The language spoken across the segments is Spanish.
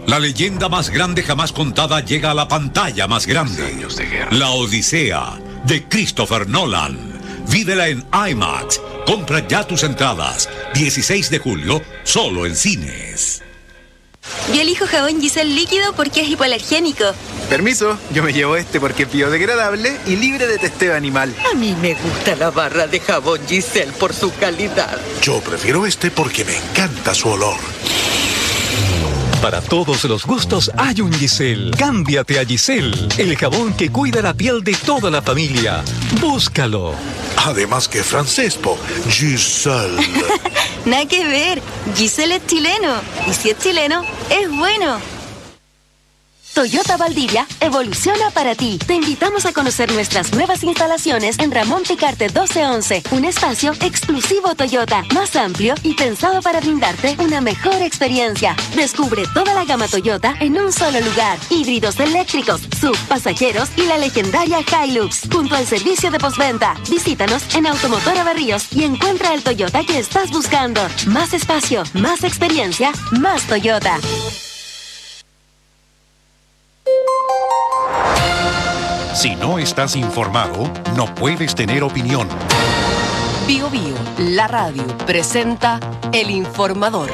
La leyenda más grande jamás contada llega a la pantalla más grande. La Odisea, de Christopher Nolan. Vívela en IMAX. Compra ya tus entradas. 16 de julio, solo en cines. Yo elijo jabón Giselle líquido porque es hipoalergénico. Permiso, yo me llevo este porque es biodegradable y libre de testeo animal. A mí me gusta la barra de jabón Giselle por su calidad. Yo prefiero este porque me encanta su olor. Para todos los gustos hay un Giselle. Cámbiate a Giselle, el jabón que cuida la piel de toda la familia. Búscalo. Además que francés, po. Giselle. Nada que ver. Giselle es chileno. Y si es chileno, es bueno. Toyota Valdivia evoluciona para ti. Te invitamos a conocer nuestras nuevas instalaciones en Ramón Picarte 1211. Un espacio exclusivo Toyota, más amplio y pensado para brindarte una mejor experiencia. Descubre toda la gama Toyota en un solo lugar. Híbridos eléctricos, SUV, pasajeros y la legendaria Hilux. Junto al servicio de postventa. Visítanos en Automotora Barríos y encuentra el Toyota que estás buscando. Más espacio, más experiencia, más Toyota. Si no estás informado, no puedes tener opinión. Bio Bio, la radio, presenta El Informador.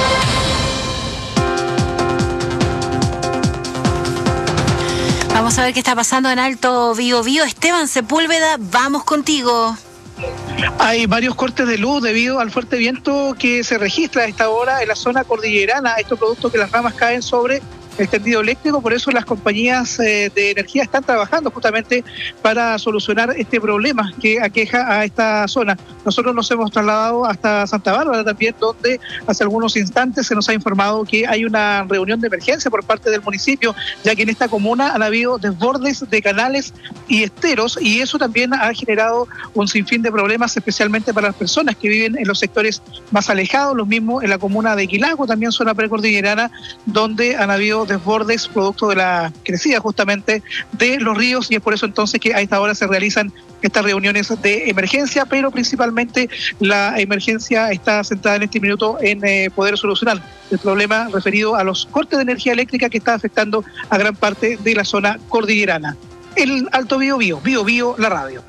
Vamos a ver qué está pasando en Alto Bio Bio. Esteban Sepúlveda, vamos contigo. Hay varios cortes de luz debido al fuerte viento que se registra a esta hora en la zona cordillerana. Esto producto que las ramas caen sobre el tendido eléctrico, por eso las compañías de energía están trabajando justamente para solucionar este problema que aqueja a esta zona. Nosotros nos hemos trasladado hasta Santa Bárbara también, donde hace algunos instantes se nos ha informado que hay una reunión de emergencia por parte del municipio, ya que en esta comuna han habido desbordes de canales y esteros, y eso también ha generado un sinfín de problemas, especialmente para las personas que viven en los sectores más alejados, los mismos en la comuna de Quilaco, también zona precordillerana, donde han habido desbordes producto de la crecida justamente de los ríos, y es por eso entonces que a esta hora se realizan estas reuniones de emergencia, pero principalmente la emergencia está centrada en este minuto en poder solucionar el problema referido a los cortes de energía eléctrica que está afectando a gran parte de la zona cordillerana. El Alto Bio Bio, Bio Bio, la radio.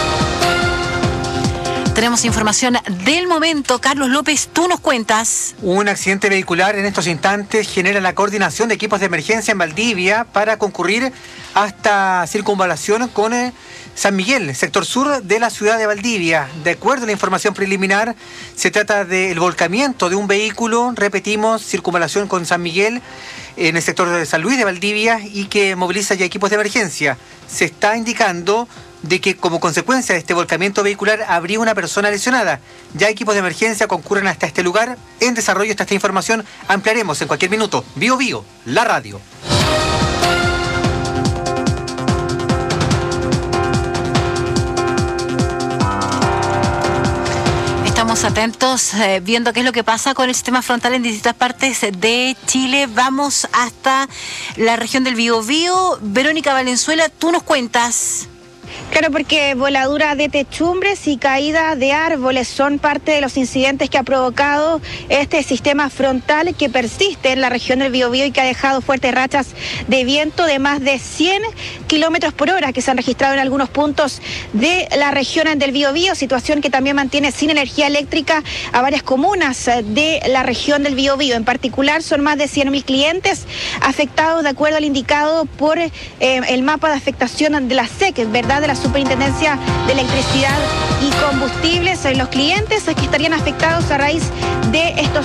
Tenemos información del momento. Carlos López, tú nos cuentas. Un accidente vehicular en estos instantes genera la coordinación de equipos de emergencia en Valdivia para concurrir hasta circunvalación con San Miguel, sector sur de la ciudad de Valdivia. De acuerdo a la información preliminar, se trata del volcamiento de un vehículo, repetimos, circunvalación con San Miguel, en el sector de San Luis de Valdivia, y que moviliza ya equipos de emergencia. Se está indicando de que como consecuencia de este volcamiento vehicular habría una persona lesionada. Ya equipos de emergencia concurren hasta este lugar. En desarrollo está esta información, ampliaremos en cualquier minuto. Bio Bio, la radio. Estamos atentos, viendo qué es lo que pasa con el sistema frontal en distintas partes de Chile. Vamos hasta la región del Biobío. Verónica Valenzuela, tú nos cuentas. Claro, porque voladuras de techumbres y caída de árboles son parte de los incidentes que ha provocado este sistema frontal que persiste en la región del Biobío y que ha dejado fuertes rachas de viento de más de 100 kilómetros por hora que se han registrado en algunos puntos de la región del Biobío, situación que también mantiene sin energía eléctrica a varias comunas de la región del Biobío. En particular, son más de 100.000 clientes afectados de acuerdo al indicado por el mapa de afectación de la SEC, ¿verdad?, de la Superintendencia de Electricidad y Combustibles. Los clientes que estarían afectados a raíz de estos...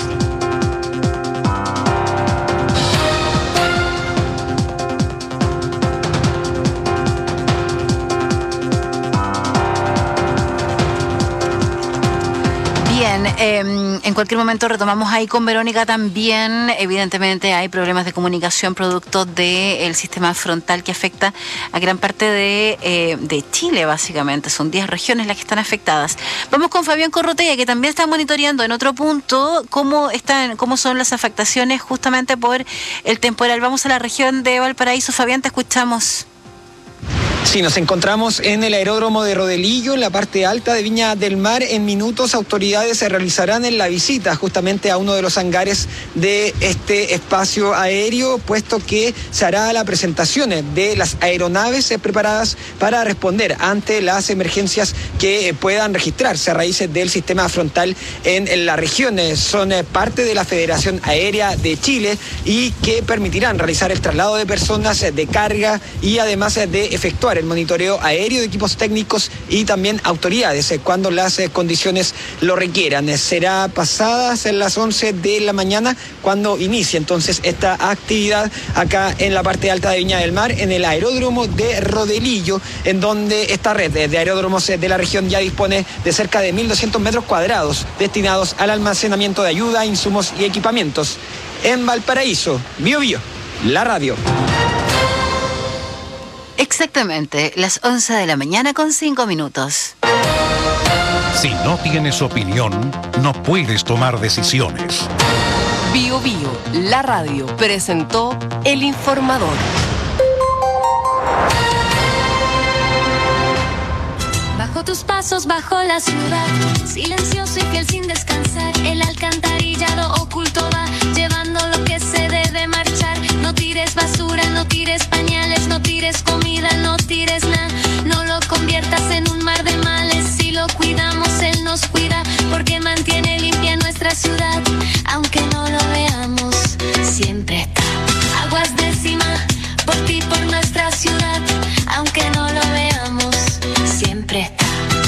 Bien, en cualquier momento retomamos ahí con Verónica también. Evidentemente hay problemas de comunicación producto del sistema frontal que afecta a gran parte de Chile, básicamente. Son 10 regiones las que están afectadas. Vamos con Fabián Corrotella, que también está monitoreando en otro punto cómo son las afectaciones justamente por el temporal. Vamos a la región de Valparaíso. Fabián, te escuchamos. Sí, nos encontramos en el aeródromo de Rodelillo, en la parte alta de Viña del Mar. En minutos, autoridades se realizarán en la visita justamente a uno de los hangares de este espacio aéreo, puesto que se hará la presentación de las aeronaves preparadas para responder ante las emergencias que puedan registrarse a raíz del sistema frontal en la región. Son parte de la Federación Aérea de Chile y que permitirán realizar el traslado de personas, de carga y además de efectuar el monitoreo aéreo de equipos técnicos y también autoridades cuando las condiciones lo requieran. Será pasadas las 11 de la mañana cuando inicie entonces esta actividad acá en la parte alta de Viña del Mar, en el aeródromo de Rodelillo, en donde esta red de aeródromos de la región ya dispone de cerca de 1.200 metros cuadrados destinados al almacenamiento de ayuda, insumos y equipamientos. En Valparaíso, Bío Bío, la radio. Exactamente, las 11 de la mañana con 5 minutos. Si no tienes opinión, no puedes tomar decisiones. Bío Bío, la radio, presentó El Informador. Bajo tus pasos, bajo la ciudad, silencioso y fiel sin descansar, el alcantarillado oculto va, llevando lo que se debe marchar. No tires basura, no tires pañales, no tires comida, no tires nada. No lo conviertas en un mar de males, si lo cuidamos Él nos cuida, porque mantiene limpia nuestra ciudad. Aunque no lo veamos, siempre está. Aguas de Cima, por ti, por nuestra ciudad. Aunque no lo veamos, siempre está.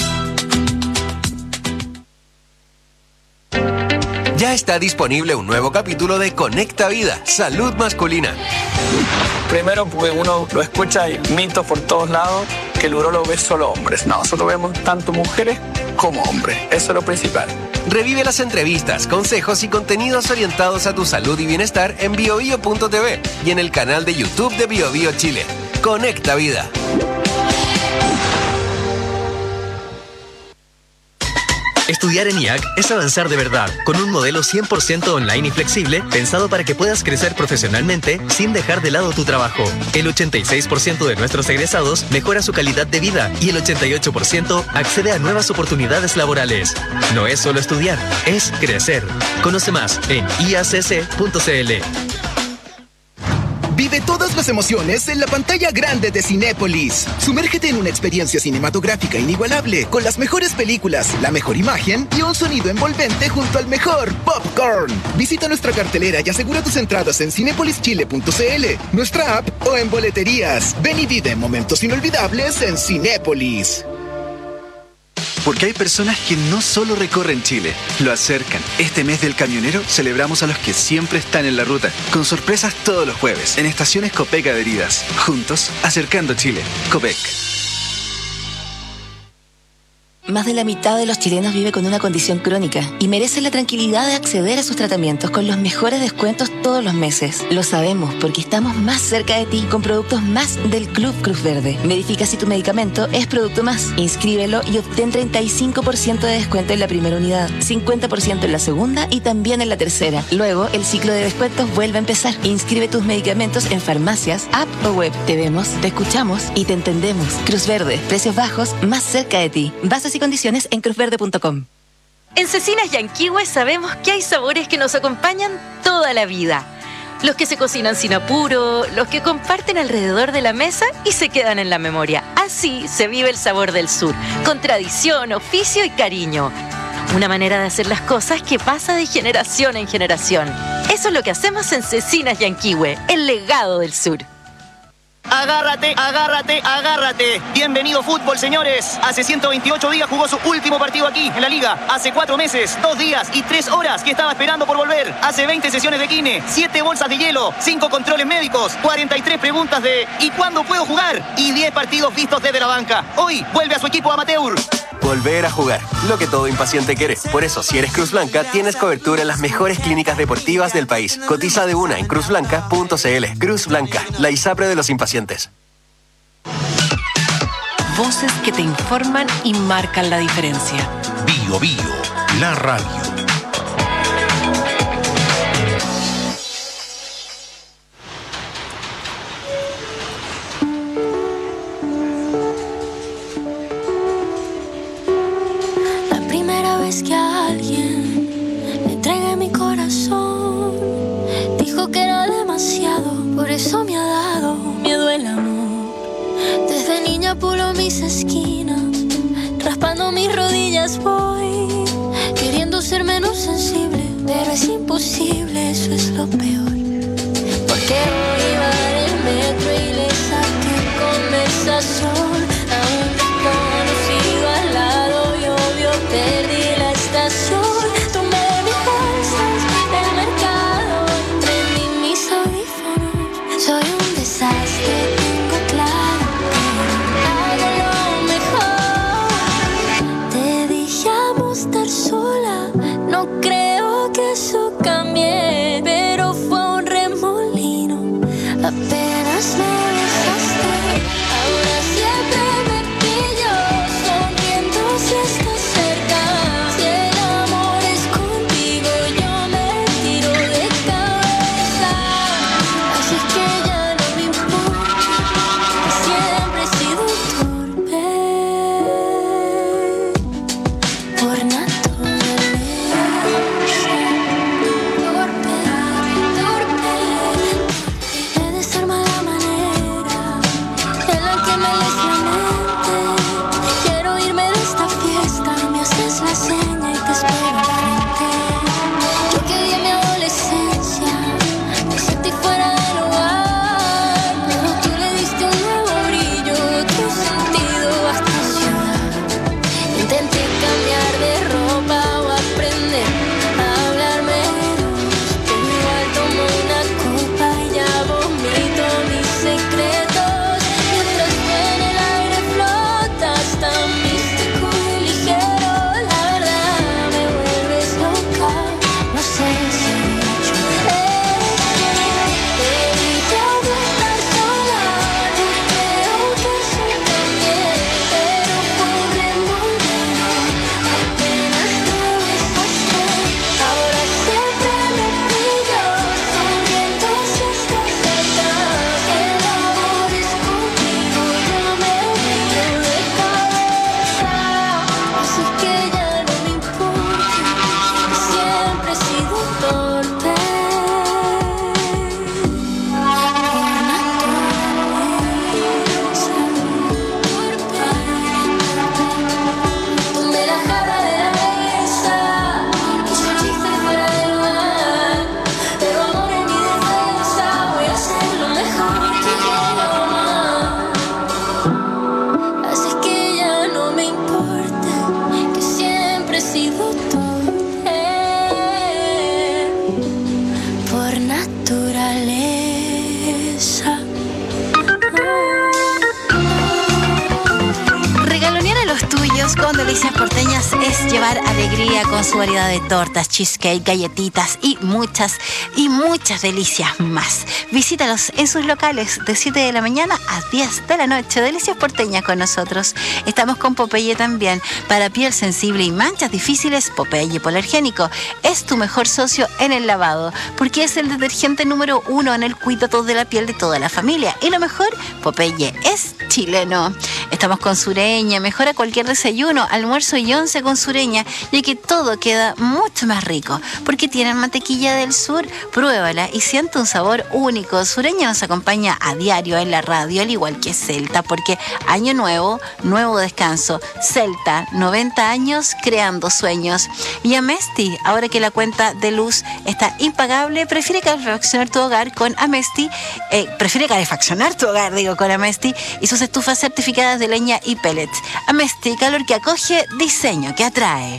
Ya está disponible un nuevo capítulo de Conecta Vida, Salud Masculina. Primero, porque uno lo escucha y mitos por todos lados, que el urólogo ve solo hombres. No, nosotros vemos tanto mujeres como hombres. Eso es lo principal. Revive las entrevistas, consejos y contenidos orientados a tu salud y bienestar en biobio.tv y en el canal de YouTube de Bío Bío Chile. Conecta Vida. Estudiar en IAC es avanzar de verdad, con un modelo 100% online y flexible, pensado para que puedas crecer profesionalmente sin dejar de lado tu trabajo. El 86% de nuestros egresados mejora su calidad de vida y el 88% accede a nuevas oportunidades laborales. No es solo estudiar, es crecer. Conoce más en iacc.cl. Vive todas las emociones en la pantalla grande de Cinépolis. Sumérgete en una experiencia cinematográfica inigualable, con las mejores películas, la mejor imagen y un sonido envolvente junto al mejor popcorn. Visita nuestra cartelera y asegura tus entradas en cinepolischile.cl, nuestra app o en boleterías. Ven y vive momentos inolvidables en Cinépolis. Porque hay personas que no solo recorren Chile, lo acercan. Este mes del camionero celebramos a los que siempre están en la ruta, con sorpresas todos los jueves, en estaciones Copec adheridas. Juntos, acercando Chile. Copec. Más de la mitad de los chilenos vive con una condición crónica y merece la tranquilidad de acceder a sus tratamientos con los mejores descuentos todos los meses. Lo sabemos porque estamos más cerca de ti con productos más del Club Cruz Verde. Verifica si tu medicamento es producto más. Inscríbelo y obtén 35% de descuento en la primera unidad, 50% en la segunda y también en la tercera. Luego, el ciclo de descuentos vuelve a empezar. Inscribe tus medicamentos en farmacias, app o web. Te vemos, te escuchamos y te entendemos. Cruz Verde, precios bajos, más cerca de ti. Bases y condiciones en cruzverde.com. En Cecinas Yanquihue sabemos que hay sabores que nos acompañan toda la vida. Los que se cocinan sin apuro, los que comparten alrededor de la mesa y se quedan en la memoria. Así se vive el sabor del sur, con tradición, oficio y cariño. Una manera de hacer las cosas que pasa de generación en generación. Eso es lo que hacemos en Cecinas Yanquihue, el legado del sur. Agárrate, agárrate, agárrate. Bienvenido fútbol, señores. Hace 128 días jugó su último partido aquí, en la Liga. Hace 4 meses, 2 días y 3 horas que estaba esperando por volver. Hace 20 sesiones de kine, 7 bolsas de hielo, 5 controles médicos, 43 preguntas de ¿y cuándo puedo jugar? Y 10 partidos vistos desde la banca. Hoy vuelve a su equipo amateur. Volver a jugar, lo que todo impaciente quiere. Por eso, si eres Cruz Blanca, tienes cobertura en las mejores clínicas deportivas del país. Cotiza de una en cruzblanca.cl. Cruz Blanca, la ISAPRE de los impacientes. Voces que te informan y marcan la diferencia. Bío Bío, la radio. lo peor. Porque hoy iba en el metro y le saqué conversación a un desconocido al lado y obvio perdí la estación. Tomé mis bolsas del mercado y prendí mis audífonos. Soy un desastre, tengo claro, pero hago lo mejor. Te dije amo estar sola, no creo que eso cambie, pero fue un remolino, apenas me besaste. Ahora siempre me pillo sonriendo si estás cerca. Si el amor es contigo, yo me tiro de cabeza. Así que ya no me importa, que siempre he sido torpe por naturaleza. He de ser mala manera en la que me lees la mente. Quiero irme de esta fiesta, me haces la seña y te espero enfrente. Yo que di en mi adolescencia, me sentí fuera de lugar, pero tú le diste un nuevo brillo, otro sentido a esta ciudad. Intenté cambiar de ropa o aprender a hablar menos, pero igual tomo una copa y ya vomito mis secretos. Mientras tú en el aire flotas tan místico y ligero, la verdad me vuelves loca. No sé si he dicho te dije amo estar sola, no creo que eso cambie, pero fue un remolino, apenas te besaste. Ahora siempre me pillo sonriendo si estás cerca. El amor es contigo, yo me tiro de cabeza. Así que ya no me importa, que siempre he sido torpe por naturaleza. Tomé la jarra de la mesa, hice un chiste fuera de lugar, pero amor en mi defensa voy a hacer lo mejor que quiero amar. Así que ya no me importa, que siempre he sido torpe por naturaleza. Regalonear a los tuyos con Delicias Porteñas es llevar alegría con su variedad de tortas, cheesecake, galletitas y muchas delicias más. Visítalos en sus locales de 7 de la mañana a 10 de la noche. Delicias Porteñas con nosotros. Estamos con Popeye también. Para piel sensible y manchas difíciles, Popeye Polargénico es tu mejor socio en el lavado, porque es el detergente número 1 en el cuidado de la piel de toda la familia. Y lo mejor, Popeye es chileno. Estamos con Sureña. Mejora cualquier desayuno, almuerzo y once con Sureña, ya que todo queda mucho más rico, porque tienen mantequilla del sur. Pruébala y siente un sabor único. Sureña nos acompaña a diario en la radio, al igual que Celta, porque año nuevo, nuevo descanso. Celta, 90 años creando sueños. Y Amesti, ahora que la cuenta de luz está impagable, prefiere calefaccionar tu hogar con Amesti, con Amesti y sus estufas certificadas de leña y pellets. Amesti, calor que acoge, diseño que atrae.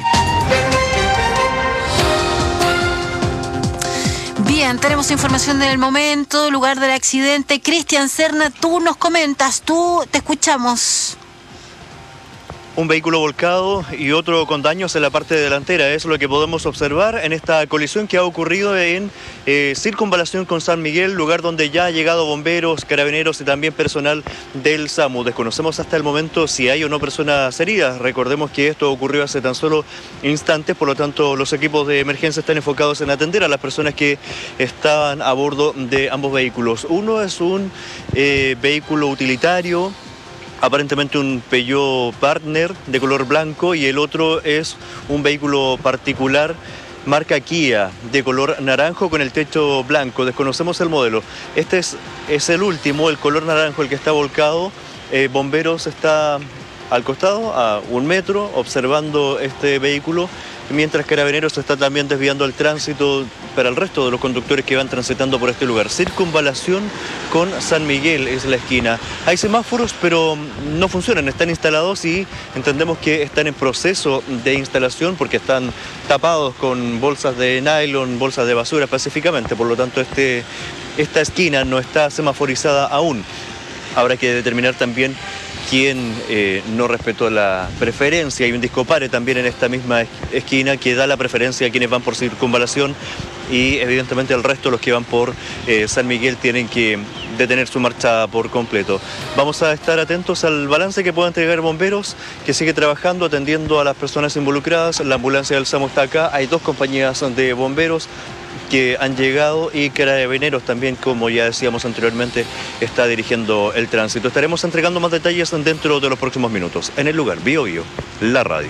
Bien, tenemos información del momento, lugar del accidente. Cristian Serna, tú nos comentas, te escuchamos. Un vehículo volcado y otro con daños en la parte delantera. Eso es lo que podemos observar en esta colisión que ha ocurrido en Circunvalación con San Miguel, lugar donde ya ha llegado bomberos, carabineros y también personal del SAMU. Desconocemos hasta el momento si hay o no personas heridas. Recordemos que esto ocurrió hace tan solo instantes, por lo tanto los equipos de emergencia están enfocados en atender a las personas que estaban a bordo de ambos vehículos. Uno es un vehículo utilitario, aparentemente un Peugeot Partner de color blanco, y el otro es un vehículo particular marca Kia de color naranjo con el techo blanco. Desconocemos el modelo. Este es el último, el color naranjo, el que está volcado. Bomberos está al costado, a 1 metro, observando este vehículo mientras Carabineros está también desviando el tránsito para el resto de los conductores que van transitando por este lugar. Circunvalación con San Miguel es la esquina. Hay semáforos, pero no funcionan, están instalados y entendemos que están en proceso de instalación porque están tapados con bolsas de nylon, bolsas de basura específicamente, por lo tanto esta esquina no está semaforizada aún. Habrá que determinar también quién no respetó la preferencia. Hay un discopare también en esta misma esquina que da la preferencia a quienes van por circunvalación y evidentemente el resto, los que van por San Miguel, tienen que detener su marcha por completo. Vamos a estar atentos al balance que pueda entregar bomberos, que sigue trabajando, atendiendo a las personas involucradas. La ambulancia del SAMU está acá, hay 2 compañías de bomberos que han llegado y Carabineros también, como ya decíamos anteriormente, está dirigiendo el tránsito. Estaremos entregando más detalles dentro de los próximos minutos. En el lugar, Bio Bio, la radio.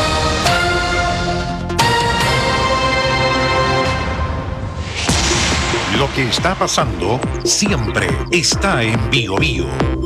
Lo que está pasando siempre está en Bio Bio.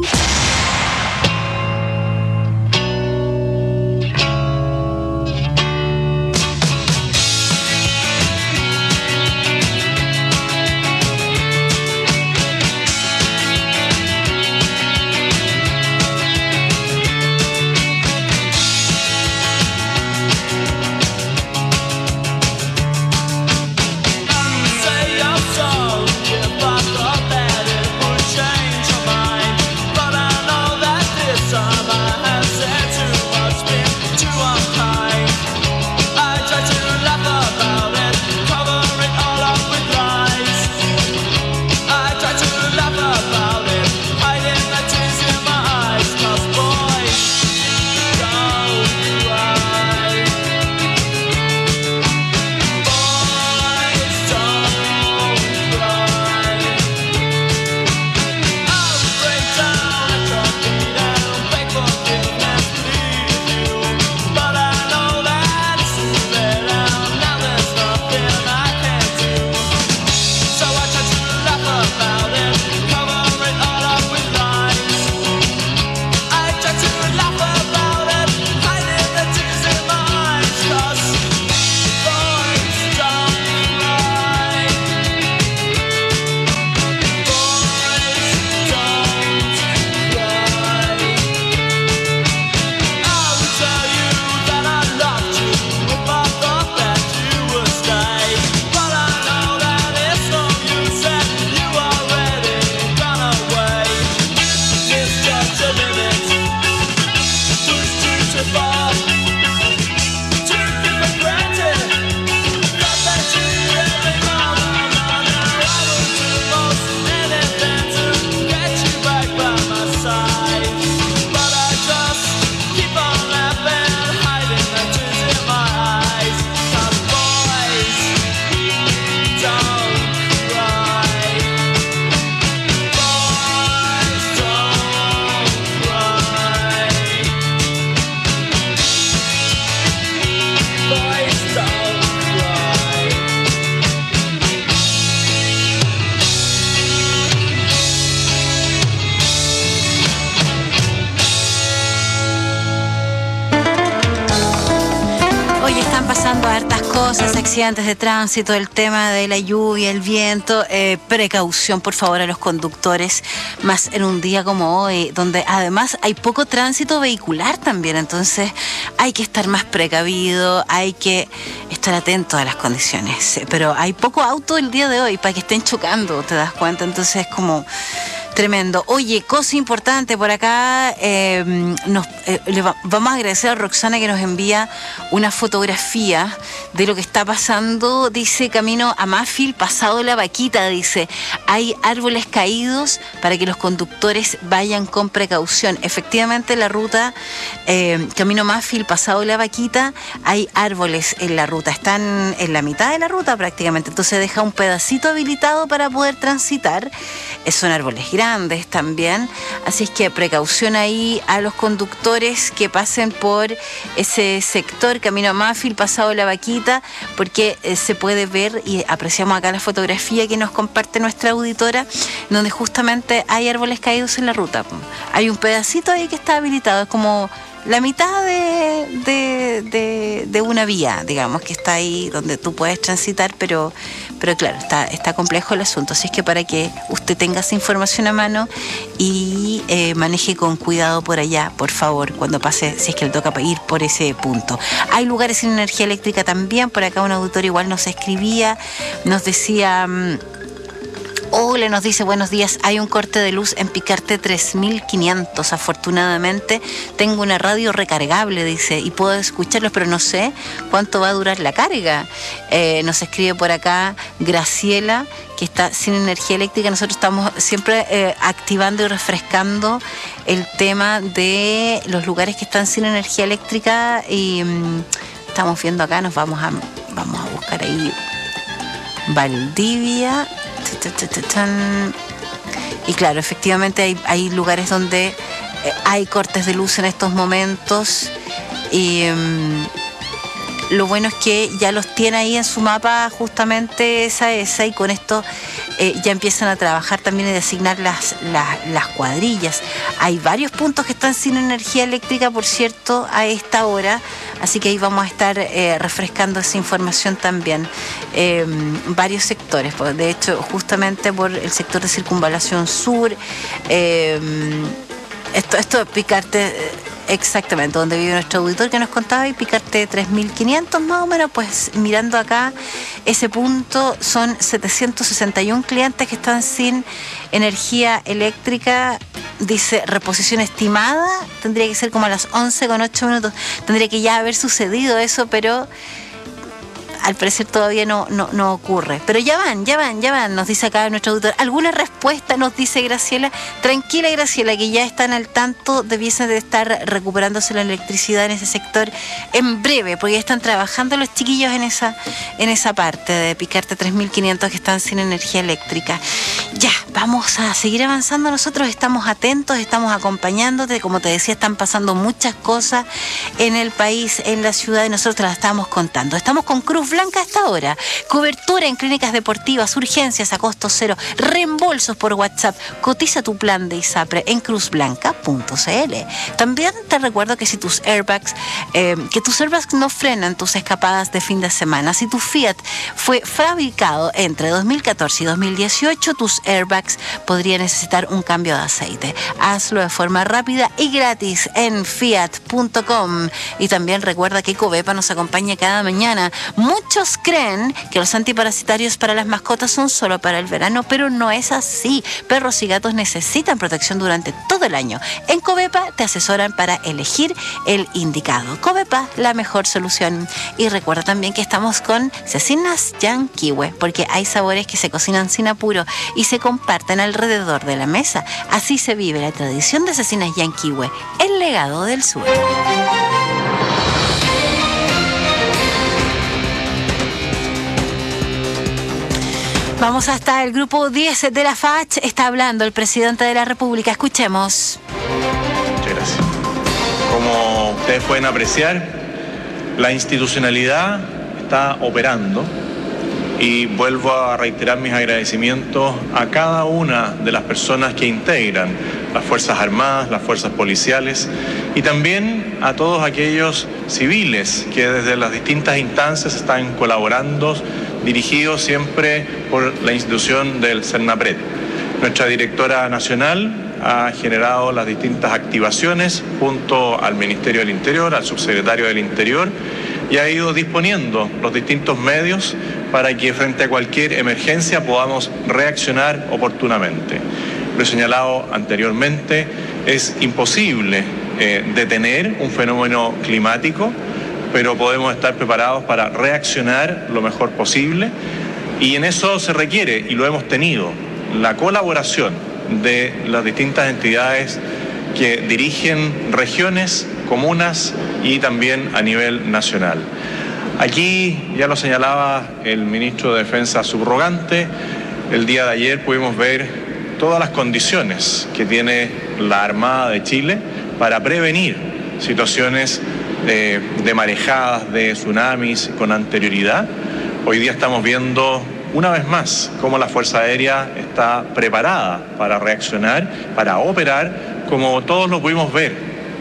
Accidentes de tránsito, el tema de la lluvia, el viento, precaución por favor a los conductores, más en un día como hoy, donde además hay poco tránsito vehicular también, entonces hay que estar más precavido, hay que estar atento a las condiciones, pero hay poco auto el día de hoy para que estén chocando, ¿te das cuenta? Entonces es como tremendo. Oye, cosa importante por acá, vamos a agradecer a Roxana que nos envía una fotografía de lo que está pasando. Dice camino a Mafil, pasado la Vaquita, dice, hay árboles caídos para que los conductores vayan con precaución. Efectivamente, la ruta camino Mafil, pasado la Vaquita, hay árboles en la ruta, están en la mitad de la ruta prácticamente, entonces deja un pedacito habilitado para poder transitar. Son árboles grandes también, así es que precaución ahí a los conductores que pasen por ese sector, camino a Mafil, pasado la Vaquita, porque se puede ver y apreciamos acá la fotografía que nos comparte nuestra auditora, donde justamente hay árboles caídos en la ruta. Hay un pedacito ahí que está habilitado, es como la mitad de una vía, digamos, que está ahí donde tú puedes transitar, pero claro, está complejo el asunto. Así es que para que usted tenga esa información a mano y maneje con cuidado por allá, por favor, cuando pase, si es que le toca ir por ese punto. Hay lugares sin energía eléctrica también. Por acá un auditor igual nos escribía, nos decía... Ole nos dice, buenos días, hay un corte de luz en Picarte 3500, afortunadamente tengo una radio recargable, dice, y puedo escucharlos, pero no sé cuánto va a durar la carga. Nos escribe por acá Graciela, que está sin energía eléctrica. Nosotros estamos siempre activando y refrescando el tema de los lugares que están sin energía eléctrica y estamos viendo acá, vamos a buscar ahí Valdivia. Y claro, efectivamente hay lugares donde hay cortes de luz en estos momentos y lo bueno es que ya los tiene ahí en su mapa justamente esa y con esto ya empiezan a trabajar también y designar las cuadrillas. Hay varios puntos que están sin energía eléctrica, por cierto, a esta hora, así que ahí vamos a estar refrescando esa información también. Varios sectores, de hecho, justamente por el sector de Circunvalación Sur, esto de Picarte... Exactamente, donde vive nuestro auditor que nos contaba, y Picarte 3500 más o menos, pues mirando acá ese punto son 761 clientes que están sin energía eléctrica. Dice reposición estimada, tendría que ser como a las 11:08, tendría que ya haber sucedido eso, pero al parecer todavía no ocurre. Pero ya van, nos dice acá nuestro auditor. ¿Alguna respuesta? Nos dice Graciela. Tranquila, Graciela, que ya están al tanto, debiesen de estar recuperándose la electricidad en ese sector en breve, porque ya están trabajando los chiquillos en esa parte de Picarte 3500 que están sin energía eléctrica. Ya, vamos a seguir avanzando. Nosotros estamos atentos, estamos acompañándote. Como te decía, están pasando muchas cosas en el país, en la ciudad, y nosotros te las estamos contando. Estamos con Cruz Blanca hasta ahora. Cobertura en clínicas deportivas, urgencias a costo cero, reembolsos por WhatsApp. Cotiza tu plan de ISAPRE en cruzblanca.cl. También te recuerdo que si tus airbags no frenan tus escapadas de fin de semana, si tu Fiat fue fabricado entre 2014 y 2018, tus airbags podrían necesitar un cambio de aceite. Hazlo de forma rápida y gratis en fiat.com. Y también recuerda que Covepa nos acompaña cada mañana. Muchos creen que los antiparasitarios para las mascotas son solo para el verano, pero no es así. Perros y gatos necesitan protección durante todo el año. En Covepa te asesoran para elegir el indicado. Covepa, la mejor solución. Y recuerda también que estamos con Cecinas Yanquiwe, porque hay sabores que se cocinan sin apuro y se comparten alrededor de la mesa. Así se vive la tradición de Cecinas Yanquiwe, el legado del sur. Vamos hasta el grupo 10 de la FACH. Está hablando el presidente de la República. Escuchemos. Muchas gracias. Como ustedes pueden apreciar, la institucionalidad está operando y vuelvo a reiterar mis agradecimientos a cada una de las personas que integran las Fuerzas Armadas, las Fuerzas Policiales y también a todos aquellos civiles que desde las distintas instancias están colaborando, dirigidos siempre por la institución del CERNAPRED. Nuestra directora nacional ha generado las distintas activaciones junto al Ministerio del Interior, al subsecretario del Interior, y ha ido disponiendo los distintos medios para que frente a cualquier emergencia podamos reaccionar oportunamente. Lo he señalado anteriormente, es imposible detener un fenómeno climático, pero podemos estar preparados para reaccionar lo mejor posible, y en eso se requiere, y lo hemos tenido, la colaboración de las distintas entidades que dirigen regiones, comunas y también a nivel nacional. Aquí ya lo señalaba el ministro de Defensa subrogante, el día de ayer pudimos ver todas las condiciones que tiene la Armada de Chile para prevenir situaciones de marejadas, de tsunamis con anterioridad. Hoy día estamos viendo una vez más cómo la Fuerza Aérea está preparada para reaccionar, para operar, como todos lo pudimos ver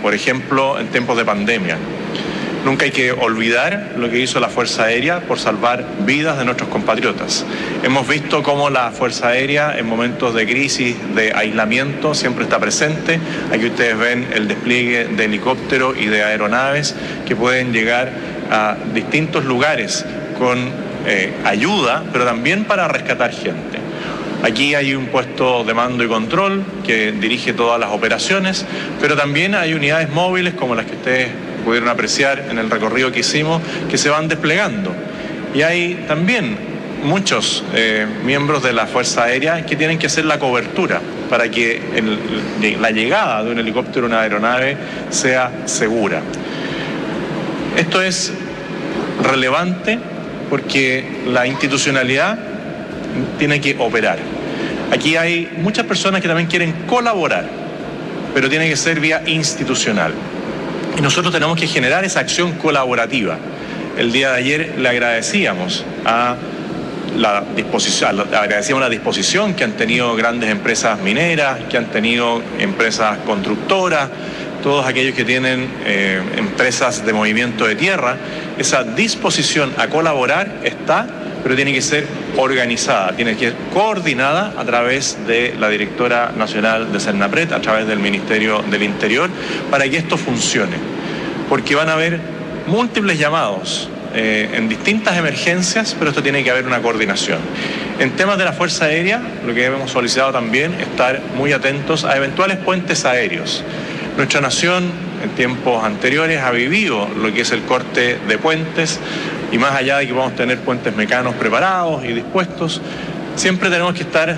por ejemplo, en tiempos de pandemia. Nunca hay que olvidar lo que hizo la Fuerza Aérea por salvar vidas de nuestros compatriotas. Hemos visto cómo la Fuerza Aérea en momentos de crisis, de aislamiento, siempre está presente. Aquí ustedes ven el despliegue de helicópteros y de aeronaves que pueden llegar a distintos lugares con ayuda, pero también para rescatar gente. Aquí hay un puesto de mando y control que dirige todas las operaciones, pero también hay unidades móviles como las que ustedes pudieron apreciar en el recorrido que hicimos, que se van desplegando. Y hay también muchos miembros de la Fuerza Aérea que tienen que hacer la cobertura para que la llegada de un helicóptero o una aeronave sea segura. Esto es relevante porque la institucionalidad tiene que operar. Aquí hay muchas personas que también quieren colaborar, pero tiene que ser vía institucional. Y nosotros tenemos que generar esa acción colaborativa. El día de ayer le agradecíamos la disposición que han tenido grandes empresas mineras, que han tenido empresas constructoras, todos aquellos que tienen empresas de movimiento de tierra. Esa disposición a colaborar está, pero tiene que ser organizada, tiene que ser coordinada a través de la directora nacional de Cernapred, a través del Ministerio del Interior, para que esto funcione. Porque van a haber múltiples llamados en distintas emergencias, pero esto tiene que haber una coordinación. En temas de la Fuerza Aérea, lo que hemos solicitado también es estar muy atentos a eventuales puentes aéreos. Nuestra nación en tiempos anteriores ha vivido lo que es el corte de puentes, y más allá de que vamos a tener puentes mecanos preparados y dispuestos, siempre tenemos que estar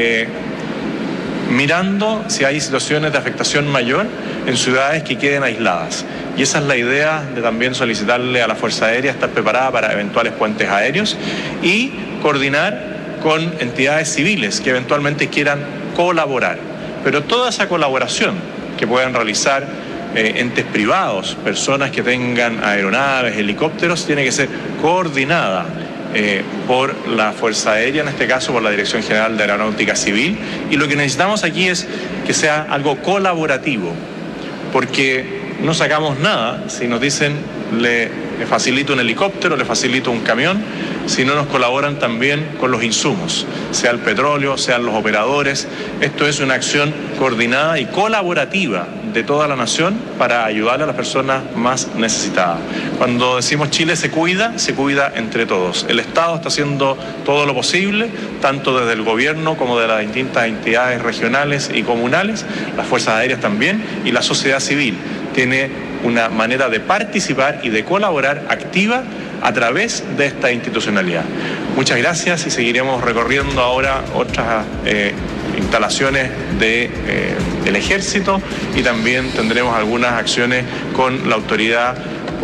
mirando si hay situaciones de afectación mayor en ciudades que queden aisladas. Y esa es la idea de también solicitarle a la Fuerza Aérea estar preparada para eventuales puentes aéreos y coordinar con entidades civiles que eventualmente quieran colaborar. Pero toda esa colaboración que puedan realizar entes privados, personas que tengan aeronaves, helicópteros, tiene que ser coordinada por la Fuerza Aérea, en este caso por la Dirección General de Aeronáutica Civil, y lo que necesitamos aquí es que sea algo colaborativo, porque no sacamos nada si nos dicen le facilito un helicóptero, le facilito un camión, si no nos colaboran también con los insumos, sea el petróleo, sean los operadores. Esto es una acción coordinada y colaborativa de toda la nación para ayudar a las personas más necesitadas. Cuando decimos Chile se cuida entre todos. El Estado está haciendo todo lo posible, tanto desde el gobierno como de las distintas entidades regionales y comunales, las fuerzas aéreas también, y la sociedad civil tiene una manera de participar y de colaborar activa a través de esta institucionalidad. Muchas gracias y seguiremos recorriendo ahora otras instalaciones del Ejército, y también tendremos algunas acciones con la autoridad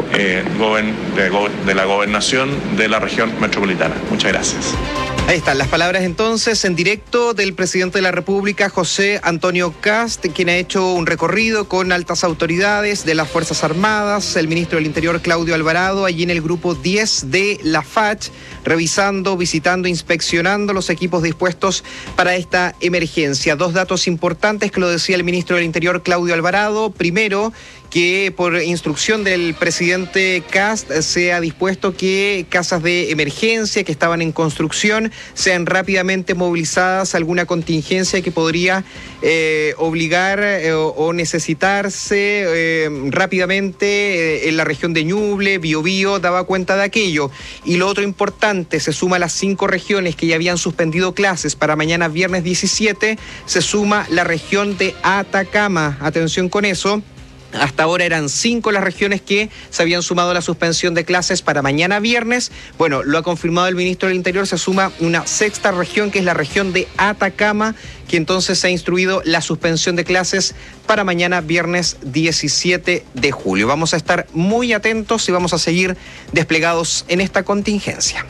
de la gobernación de la región metropolitana. Muchas gracias. Ahí están las palabras entonces en directo del presidente de la República, José Antonio Kast, quien ha hecho un recorrido con altas autoridades de las Fuerzas Armadas, el ministro del Interior, Claudio Alvarado, allí en el grupo 10 de la FACH, revisando, visitando, inspeccionando los equipos dispuestos para esta emergencia. Dos datos importantes que lo decía el ministro del Interior, Claudio Alvarado. Primero, que por instrucción del presidente Kast se ha dispuesto que casas de emergencia que estaban en construcción sean rápidamente movilizadas a alguna contingencia que podría obligar o necesitarse rápidamente en la región de Ñuble, Biobío, daba cuenta de aquello. Y lo otro importante, se suma a las 5 regiones que ya habían suspendido clases para mañana viernes 17, se suma la región de Atacama. Atención con eso. Hasta ahora eran 5 las regiones que se habían sumado a la suspensión de clases para mañana viernes. Bueno, lo ha confirmado el ministro del Interior, se suma una 6ª región, que es la región de Atacama, que entonces se ha instruido la suspensión de clases para mañana viernes 17 de julio. Vamos a estar muy atentos y vamos a seguir desplegados en esta contingencia.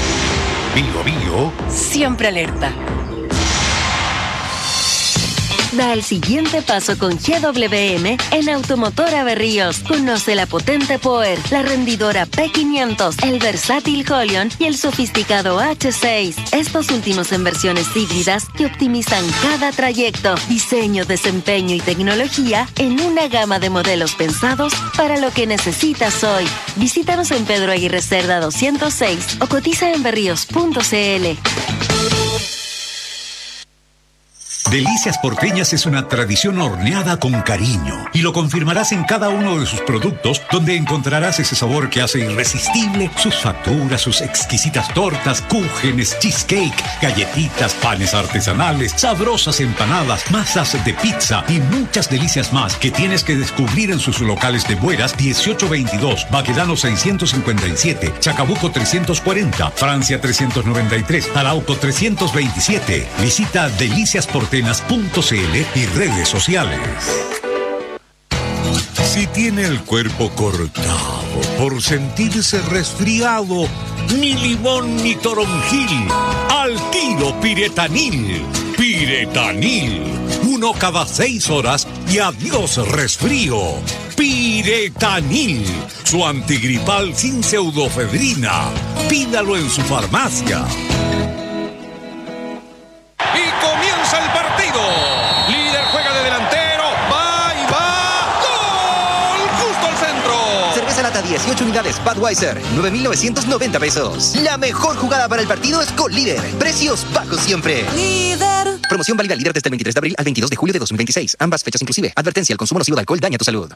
Bio Bio. Siempre alerta. Da el siguiente paso con GWM en Automotora Berríos. Conoce la potente Power, la rendidora P500, el versátil Holion y el sofisticado H6. Estos últimos en versiones híbridas que optimizan cada trayecto, diseño, desempeño y tecnología en una gama de modelos pensados para lo que necesitas hoy. Visítanos en Pedro Aguirre Cerda 206 o cotiza en berríos.cl. Delicias Porteñas es una tradición horneada con cariño y lo confirmarás en cada uno de sus productos, donde encontrarás ese sabor que hace irresistible sus facturas, sus exquisitas tortas, cúgenes, cheesecake, galletitas, panes artesanales, sabrosas empanadas, masas de pizza y muchas delicias más que tienes que descubrir en sus locales de Bueras 1822, Baquedano 657, Chacabuco 340, Francia 393, Arauco 327. Visita deliciasporteñas.cl y redes sociales. Si tiene el cuerpo cortado por sentirse resfriado, ni limón ni toronjil, al tiro Piretanil. Piretanil, 1 cada 6 horas y adiós resfrío. Piretanil, su antigripal sin pseudofedrina. Pídalo en su farmacia. Y comienza el partido. Líder juega de delantero. Va y va. ¡Gol! Justo al centro. Cerveza lata 18 unidades Budweiser, 9,990 pesos. La mejor jugada para el partido es con Líder. Precios bajos siempre. Líder. Promoción válida Líder desde el 23 de abril al 22 de julio de 2026. Ambas fechas inclusive. Advertencia: el consumo nocivo de alcohol daña tu salud.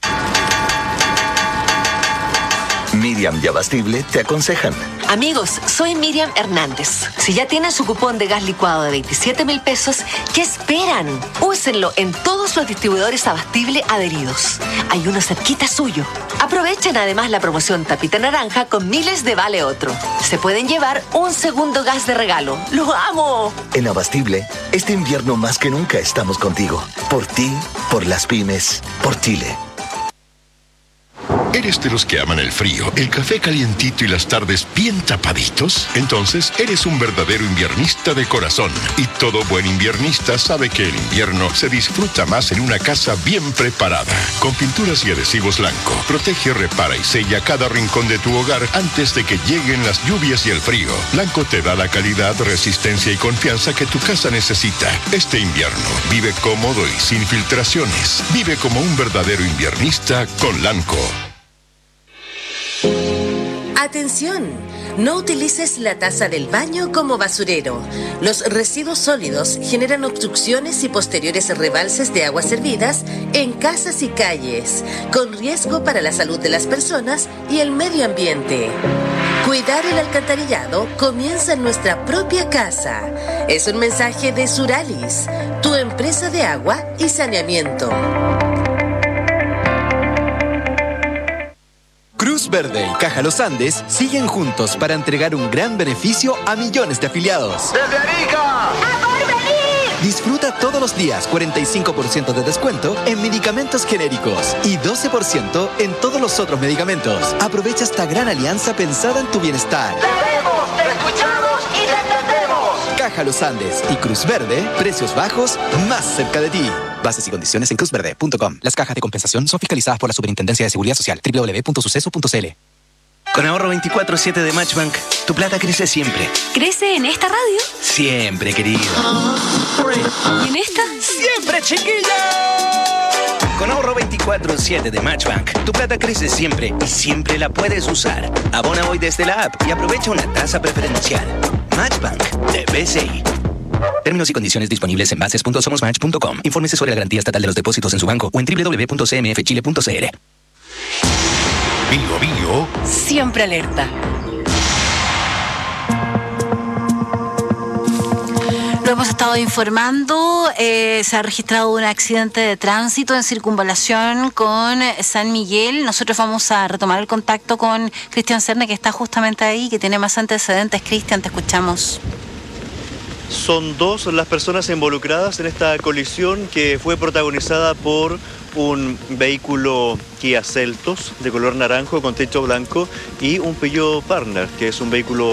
Miriam y Abastible te aconsejan. Amigos, soy Miriam Hernández. Si ya tienen su cupón de gas licuado de 27,000 pesos, ¿qué esperan? Úsenlo en todos los distribuidores Abastible adheridos. Hay uno cerquita suyo. Aprovechen además la promoción Tapita Naranja con miles de vale otro. Se pueden llevar un segundo gas de regalo. ¡Lo amo! En Abastible, este invierno más que nunca estamos contigo. Por ti, por las pymes, por Chile. ¿Eres de los que aman el frío, el café calientito y las tardes bien tapaditos? Entonces, eres un verdadero inviernista de corazón. Y todo buen inviernista sabe que el invierno se disfruta más en una casa bien preparada. Con pinturas y adhesivos Lanco, protege, repara y sella cada rincón de tu hogar antes de que lleguen las lluvias y el frío. Lanco te da la calidad, resistencia y confianza que tu casa necesita. Este invierno, vive cómodo y sin filtraciones. Vive como un verdadero inviernista con Lanco. Atención, no utilices la taza del baño como basurero. Los residuos sólidos generan obstrucciones y posteriores rebalses de aguas servidas en casas y calles, con riesgo para la salud de las personas y el medio ambiente. Cuidar el alcantarillado comienza en nuestra propia casa. Es un mensaje de Suralis, tu empresa de agua y saneamiento. Cruz Verde y Caja Los Andes siguen juntos para entregar un gran beneficio a millones de afiliados. ¡Desde Arica! ¡A Porvenir! Disfruta todos los días 45% de descuento en medicamentos genéricos y 12% en todos los otros medicamentos. Aprovecha esta gran alianza pensada en tu bienestar. ¡Te vemos, te escuchamos y te entendemos! Caja Los Andes y Cruz Verde, precios bajos más cerca de ti. Bases y condiciones en cruzverde.com. Las cajas de compensación son fiscalizadas por la Superintendencia de Seguridad Social. www.suceso.cl. Con ahorro 24/7 de Matchbank, tu plata crece siempre. ¿Crece en esta radio? Siempre, querido. ¿Y en esta? ¡Siempre, chiquilla! Con ahorro 24/7 de Matchbank, tu plata crece siempre y siempre la puedes usar. Abona hoy desde la app y aprovecha una tasa preferencial. Matchbank de BCI. Términos y condiciones disponibles en bases.somosmatch.com. Infórmese sobre la garantía estatal de los depósitos en su banco o en www.cmfchile.cl. Bio Bio. Siempre alerta. Lo hemos estado informando, se ha registrado un accidente de tránsito en circunvalación con San Miguel. Nosotros vamos a retomar el contacto con Cristian Cerne, que está justamente ahí, que tiene más antecedentes. Cristian, te escuchamos. Son dos las personas involucradas en esta colisión que fue protagonizada por un vehículo Kia Seltos de color naranjo con techo blanco y un Peugeot Partner, que es un vehículo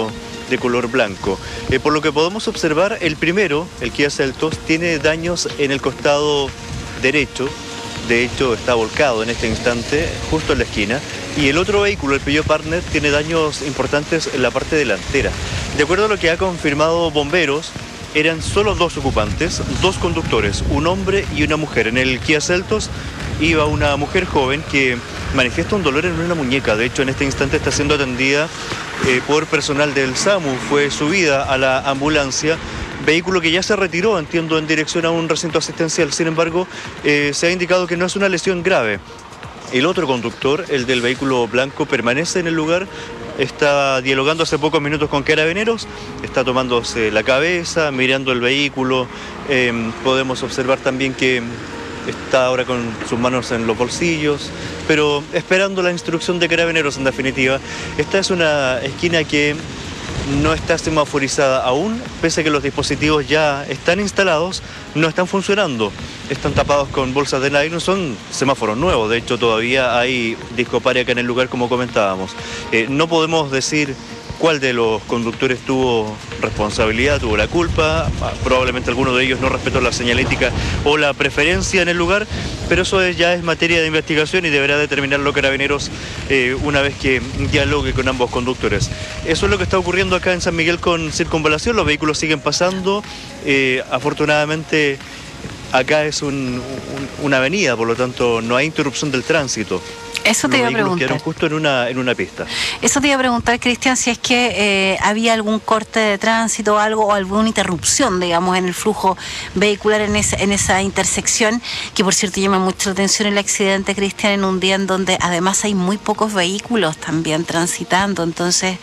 de color blanco. Por lo que podemos observar, el primero, el Kia Seltos, tiene daños en el costado derecho. De hecho, está volcado en este instante, justo en la esquina. Y el otro vehículo, el Peugeot Partner, tiene daños importantes en la parte delantera. De acuerdo a lo que ha confirmado bomberos, eran solo 2 ocupantes, 2 conductores, un hombre y una mujer. En el Kia Seltos iba una mujer joven que manifiesta un dolor en una muñeca. De hecho, en este instante está siendo atendida por personal del SAMU. Fue subida a la ambulancia. Vehículo que ya se retiró, entiendo, en dirección a un recinto asistencial. Sin embargo, se ha indicado que no es una lesión grave. El otro conductor, el del vehículo blanco, permanece en el lugar. Está dialogando hace pocos minutos con carabineros. Está tomándose la cabeza, mirando el vehículo. Podemos observar también que está ahora con sus manos en los bolsillos, pero esperando la instrucción de carabineros en definitiva. Esta es una esquina que no está semaforizada aún, pese a que los dispositivos ya están instalados, no están funcionando. Están tapados con bolsas de nylon, son semáforos nuevos, de hecho todavía hay discoparia acá en el lugar, como comentábamos. No podemos decir cuál de los conductores tuvo responsabilidad, tuvo la culpa. Probablemente alguno de ellos no respetó la señalética o la preferencia en el lugar, pero eso ya es materia de investigación y deberá determinarlo Carabineros una vez que dialogue con ambos conductores. Eso es lo que está ocurriendo acá en San Miguel con Circunvalación. Los vehículos siguen pasando. Afortunadamente acá es una avenida, por lo tanto no hay interrupción del tránsito. Eso te iba a preguntar. Quedaron justo en una pista. Eso te iba a preguntar, Cristian, si es que había algún corte de tránsito o algo, o alguna interrupción, digamos, en el flujo vehicular en esa intersección, que por cierto llama mucho la atención el accidente, Cristian, en un día en donde además hay muy pocos vehículos también transitando. Entonces,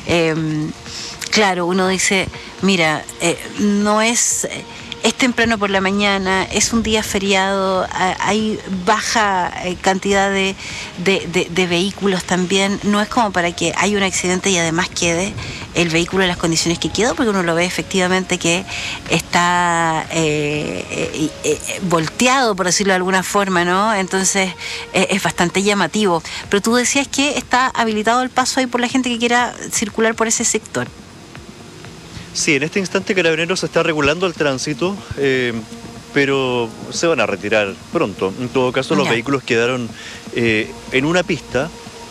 claro, uno dice, mira, no es... Es temprano por la mañana, es un día feriado, hay baja cantidad de vehículos también. No es como para que haya un accidente y además quede el vehículo en las condiciones que quedó, porque uno lo ve efectivamente que está volteado, por decirlo de alguna forma, ¿no? Entonces es bastante llamativo. Pero tú decías que está habilitado el paso ahí por la gente que quiera circular por ese sector. Sí, en este instante Carabineros está regulando el tránsito, pero se van a retirar pronto. En todo caso, los vehículos quedaron en una pista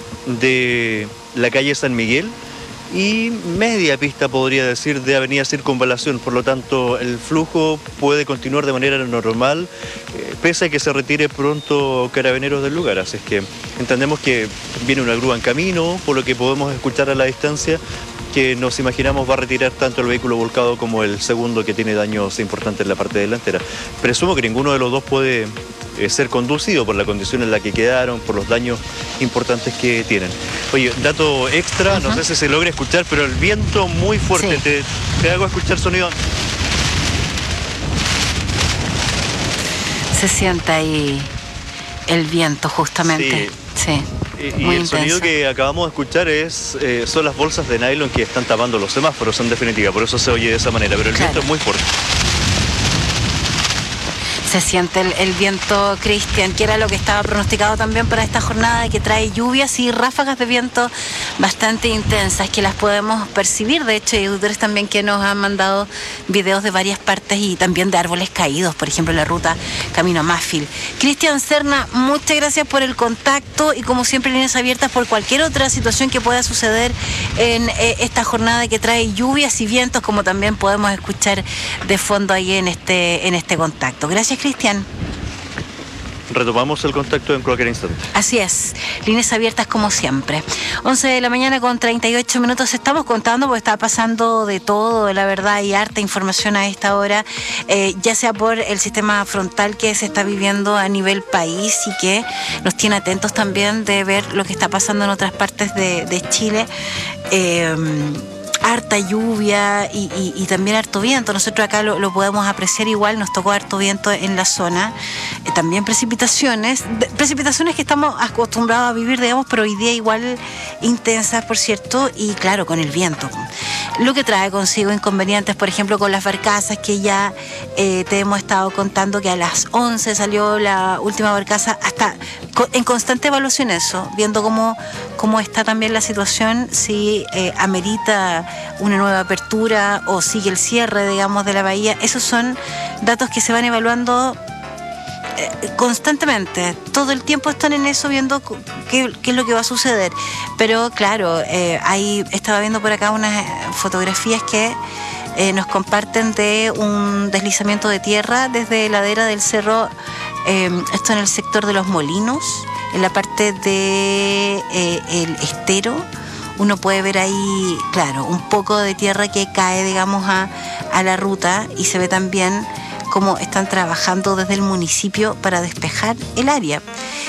de la calle San Miguel y media pista, podría decir, de Avenida Circunvalación. Por lo tanto, el flujo puede continuar de manera normal, pese a que se retire pronto Carabineros del lugar. Así es que entendemos que viene una grúa en camino, por lo que podemos escuchar a la distancia, que nos imaginamos va a retirar tanto el vehículo volcado como el segundo, que tiene daños importantes en la parte delantera. Presumo que ninguno de los dos puede ser conducido por la condición en la que quedaron, por los daños importantes que tienen. Oye, dato extra, no sé si se logra escuchar, pero el viento muy fuerte. Sí. Te hago escuchar sonido. Se siente ahí el viento justamente. Sí. Y el sonido que acabamos de escuchar son las bolsas de nylon que están tapando los semáforos, en definitiva, por eso se oye de esa manera, pero el viento es muy fuerte. Se siente el viento, Cristian, que era lo que estaba pronosticado también para esta jornada, que trae lluvias y ráfagas de viento bastante intensas, que las podemos percibir. De hecho, hay auditores también que nos han mandado videos de varias partes y también de árboles caídos, por ejemplo, la ruta Camino a Mafil. Cristian Serna, muchas gracias por el contacto y como siempre, líneas abiertas por cualquier otra situación que pueda suceder en esta jornada que trae lluvias y vientos, como también podemos escuchar de fondo ahí en este contacto. Gracias, Cristian. Retomamos el contacto en cualquier instante. Así es, líneas abiertas como siempre. 11 de la mañana con 38 minutos. Estamos contando porque está pasando de todo, la verdad, hay harta información a esta hora, ya sea por el sistema frontal que se está viviendo a nivel país y que nos tiene atentos también de ver lo que está pasando en otras partes de Chile. Harta lluvia y también harto viento. Nosotros acá lo podemos apreciar igual, nos tocó harto viento en la zona. También precipitaciones que estamos acostumbrados a vivir, digamos, pero hoy día igual intensas, por cierto, y claro, con el viento. Lo que trae consigo inconvenientes, por ejemplo, con las barcazas, que ya te hemos estado contando que a las 11 salió la última barcaza, hasta en constante evaluación eso, viendo cómo está también la situación, si amerita una nueva apertura o sigue el cierre, digamos, de la bahía. Esos son datos que se van evaluando constantemente. Todo el tiempo están en eso, viendo qué es lo que va a suceder. Pero claro, ahí estaba viendo por acá unas fotografías que nos comparten de un deslizamiento de tierra desde la ladera del cerro, esto en el sector de Los Molinos, en la parte de el estero. Uno puede ver ahí, claro, un poco de tierra que cae, digamos, a la ruta, y se ve también cómo están trabajando desde el municipio para despejar el área.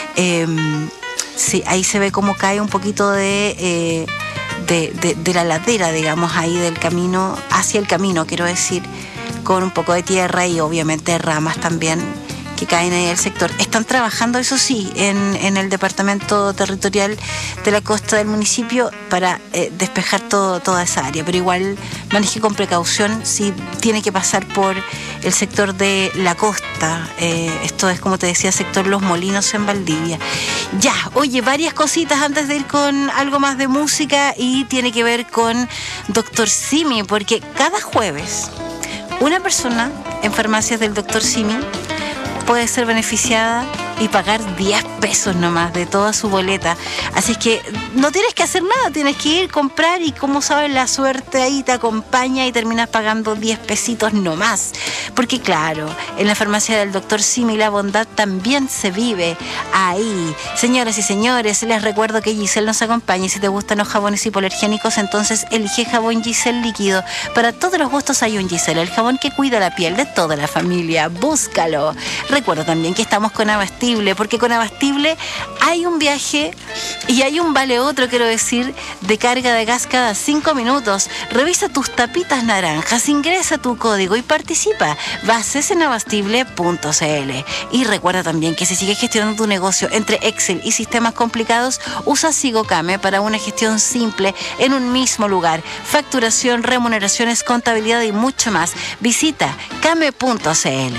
Sí, ahí se ve cómo cae un poquito de la ladera, digamos, ahí del camino, hacia el camino, quiero decir, con un poco de tierra y obviamente ramas también que caen ahí del sector. Están trabajando, eso sí, en el departamento territorial de la costa del municipio para despejar toda esa área, pero igual maneje con precaución si tiene que pasar por el sector de la costa. Esto es, como te decía, sector Los Molinos en Valdivia. Ya, oye, varias cositas antes de ir con algo más de música, y tiene que ver con Dr. Simi, porque cada jueves una persona en farmacias del Dr. Simi puede ser beneficiada y pagar 10 pesos nomás de toda su boleta. Así es que no tienes que hacer nada, tienes que ir, comprar, y como sabes, la suerte ahí te acompaña y terminas pagando 10 pesitos nomás. Porque claro, en la farmacia del Dr. Simi la bondad también se vive ahí. Señoras y señores, les recuerdo que Giselle nos acompaña, y si te gustan los jabones hipoalergénicos, entonces elige jabón Giselle líquido. Para todos los gustos hay un Giselle, el jabón que cuida la piel de toda la familia. Búscalo. Recuerdo también que estamos con Abastible, porque con Abastible hay un viaje y hay un vale otro, quiero decir, de carga de gas cada 5 minutos. Revisa tus tapitas naranjas, ingresa tu código y participa. Bases en abastible.cl. Y recuerda también que si sigues gestionando tu negocio entre Excel y sistemas complicados, usa SigoCame para una gestión simple en un mismo lugar. Facturación, remuneraciones, contabilidad y mucho más. Visita came.cl.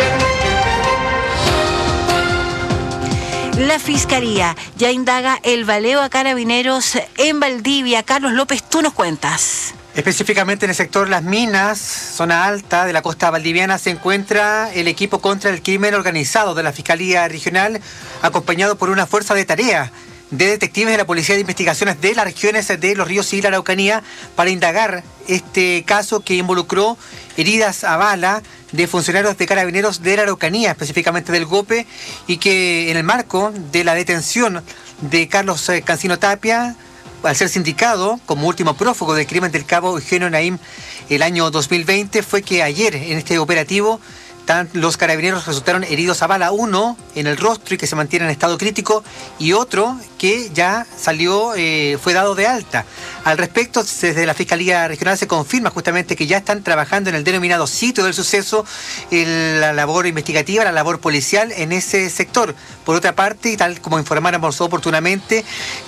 La Fiscalía ya indaga el baleo a carabineros en Valdivia. Carlos López, tú nos cuentas. Específicamente en el sector Las Minas, zona alta de la costa valdiviana, se encuentra el equipo contra el crimen organizado de la Fiscalía Regional, acompañado por una fuerza de tarea de detectives de la Policía de Investigaciones de las regiones de Los Ríos y la Araucanía, para indagar este caso que involucró heridas a bala de funcionarios de carabineros de la Araucanía, específicamente del GOPE, y que en el marco de la detención de Carlos Cancino Tapia, al ser sindicado como último prófugo del crimen del cabo Eugenio Naim el año 2020, fue que ayer en este operativo los carabineros resultaron heridos a bala, uno en el rostro y que se mantiene en estado crítico, y otro que ya salió, fue dado de alta. Al respecto, desde la Fiscalía Regional se confirma justamente que ya están trabajando en el denominado sitio del suceso la labor investigativa, la labor policial en ese sector. Por otra parte, y tal como informáramos oportunamente,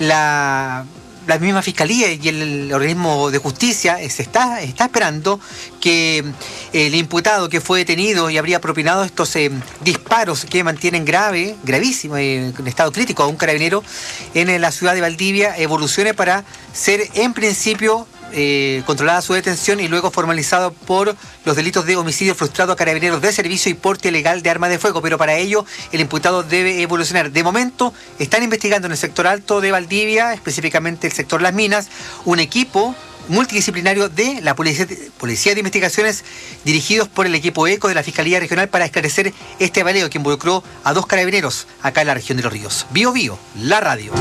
la misma Fiscalía y el organismo de justicia se está esperando que el imputado que fue detenido y habría propinado estos disparos que mantienen gravísimo, en estado crítico a un carabinero en la ciudad de Valdivia, evolucione para ser en principio controlada su detención y luego formalizado por los delitos de homicidio frustrado a carabineros de servicio y porte ilegal de arma de fuego. Pero para ello el imputado debe evolucionar. De momento están investigando en el sector alto de Valdivia, específicamente el sector Las Minas, un equipo multidisciplinario de la Policía de Investigaciones, dirigidos por el equipo ECO de la Fiscalía Regional, para esclarecer este baleo que involucró a 2 carabineros acá en la región de Los Ríos. Bio Bio, la radio.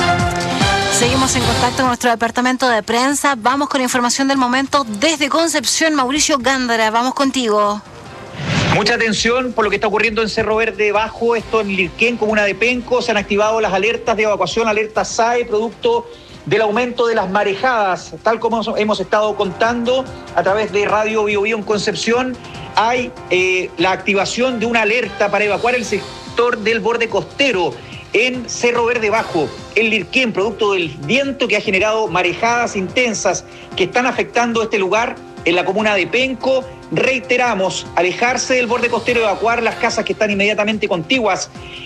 Seguimos en contacto con nuestro departamento de prensa. Vamos con información del momento desde Concepción. Mauricio Gándara, vamos contigo. Mucha atención por lo que está ocurriendo en Cerro Verde Bajo, esto en Lirquén, comuna de Penco. Se han activado las alertas de evacuación, alerta SAE, producto del aumento de las marejadas. Tal como hemos estado contando a través de Radio Bio Bio en Concepción, hay la activación de una alerta para evacuar el sector del borde costero en Cerro Verde Bajo, en Lirquén, producto del viento que ha generado marejadas intensas que están afectando este lugar en la comuna de Penco. Reiteramos, alejarse del borde costero, evacuar las casas que están inmediatamente contiguas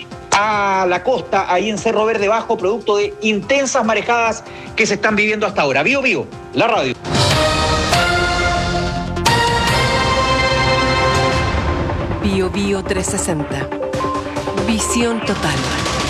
a la costa, ahí en Cerro Verde Bajo, producto de intensas marejadas que se están viviendo hasta ahora. Bio Bio, la radio. BioBio 360. Visión total.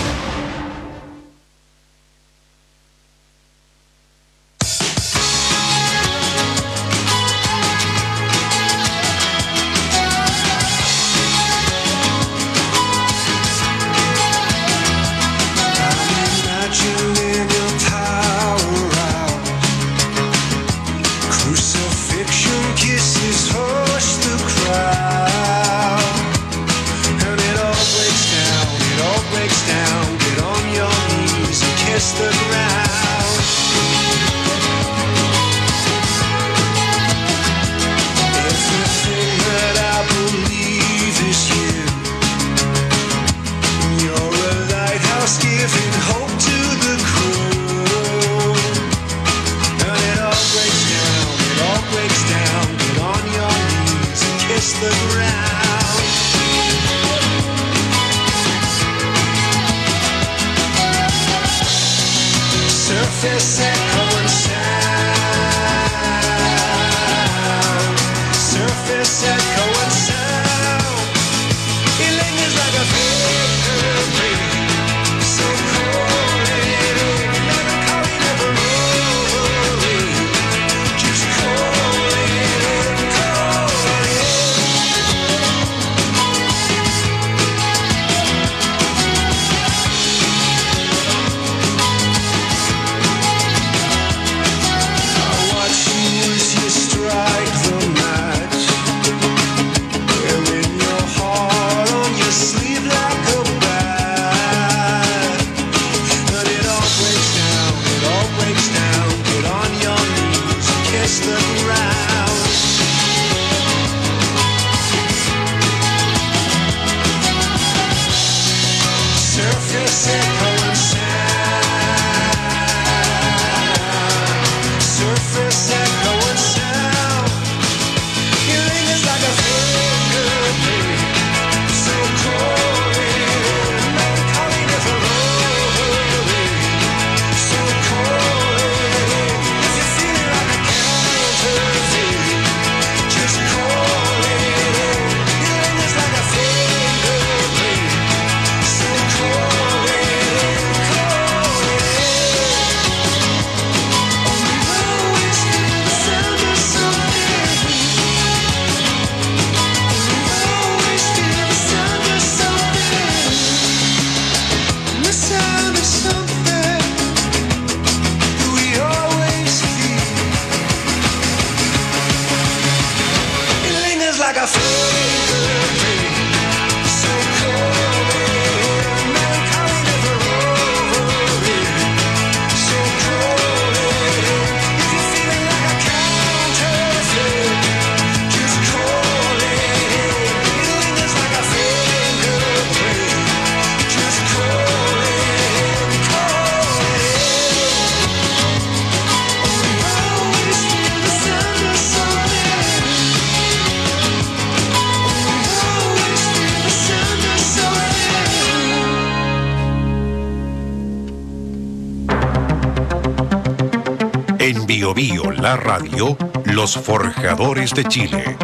En BioBio, la radio, los forjadores de Chile.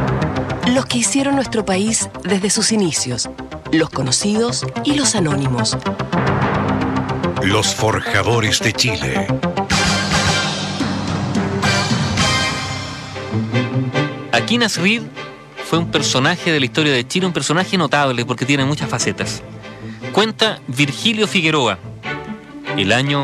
Los que hicieron nuestro país desde sus inicios, los conocidos y los anónimos. Los forjadores de Chile. Aquinas Reed fue un personaje de la historia de Chile, un personaje notable porque tiene muchas facetas. Cuenta Virgilio Figueroa. El año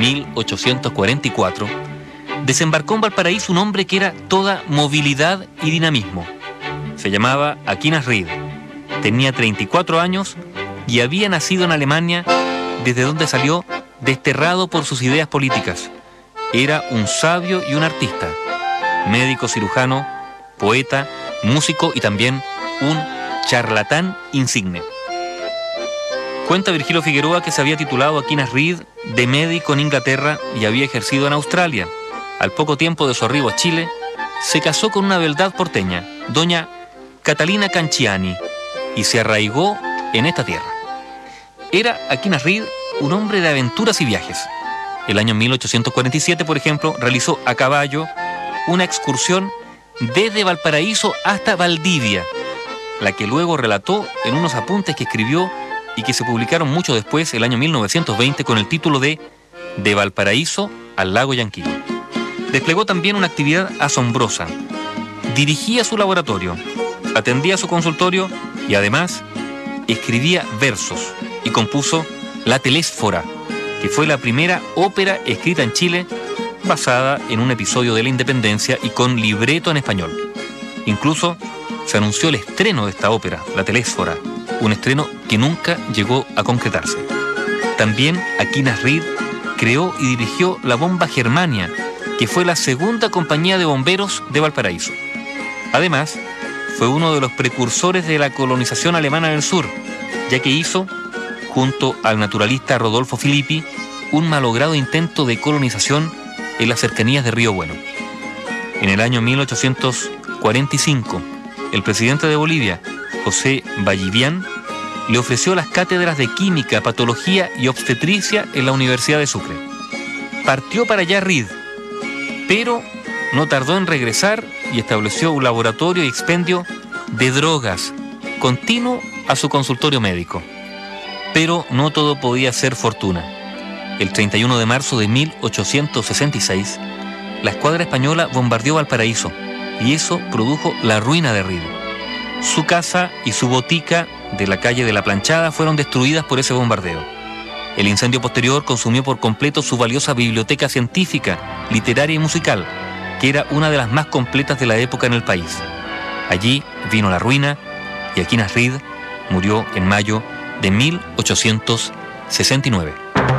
1844 desembarcó en Valparaíso un hombre que era toda movilidad y dinamismo. Se llamaba Aquinas Reed. Tenía 34 años y había nacido en Alemania, desde donde salió desterrado por sus ideas políticas. Era un sabio y un artista, médico cirujano, poeta, músico y también un charlatán insigne. Cuenta Virgilio Figueroa que se había titulado Aquinas Reed de médico en Inglaterra y había ejercido en Australia. Al poco tiempo de su arribo a Chile, se casó con una beldad porteña, doña Catalina Canciani, y se arraigó en esta tierra. Era Aquinas Reed un hombre de aventuras y viajes. El año 1847, por ejemplo, realizó a caballo una excursión desde Valparaíso hasta Valdivia. la que luego relató en unos apuntes que escribió y que se publicaron mucho después, el año 1920, con el título de Valparaíso al lago Yanquihue. Desplegó también una actividad asombrosa. Dirigía su laboratorio, atendía su consultorio y además escribía versos y compuso La Telésfora, que fue la primera ópera escrita en Chile basada en un episodio de la independencia y con libreto en español. Incluso se anunció el estreno de esta ópera, La Telésfora, un estreno que nunca llegó a concretarse. También Aquinas Reed creó y dirigió la bomba Germania, que fue la segunda compañía de bomberos de Valparaíso. Además, fue uno de los precursores de la colonización alemana en el sur, ya que hizo, junto al naturalista Rodolfo Filippi, un malogrado intento de colonización en las cercanías de Río Bueno. En el año 1845, el presidente de Bolivia, José Vallivian, le ofreció las cátedras de química, patología y obstetricia en la Universidad de Sucre. Partió para allá Reed, pero no tardó en regresar y estableció un laboratorio y expendio de drogas continuo a su consultorio médico. Pero no todo podía ser fortuna. El 31 de marzo de 1866, la escuadra española bombardeó Valparaíso y eso produjo la ruina de Reed. Su casa y su botica de la calle de la Planchada fueron destruidas por ese bombardeo. El incendio posterior consumió por completo su valiosa biblioteca científica, literaria y musical, que era una de las más completas de la época en el país. Allí vino la ruina y Aquinas Reed murió en mayo de 1869.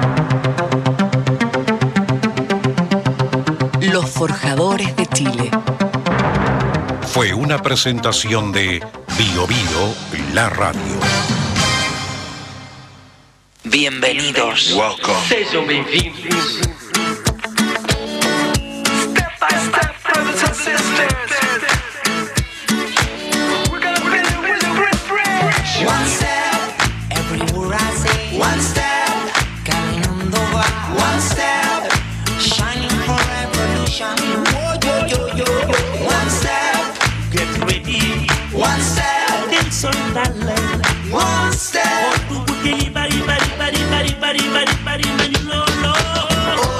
Los Forjadores de Chile. Fue una presentación de Bio Bio, la radio. Bienvenidos. Welcome. Sejam bem-vindos. Step by step, brothers and sisters. We're gonna build it with a bridge. One step, everywhere I say. One step, caminando va. One step, shining for revolution. Oh, yo, yo, yo, yo. One step, get ready. One step, del soldado. One step, oh,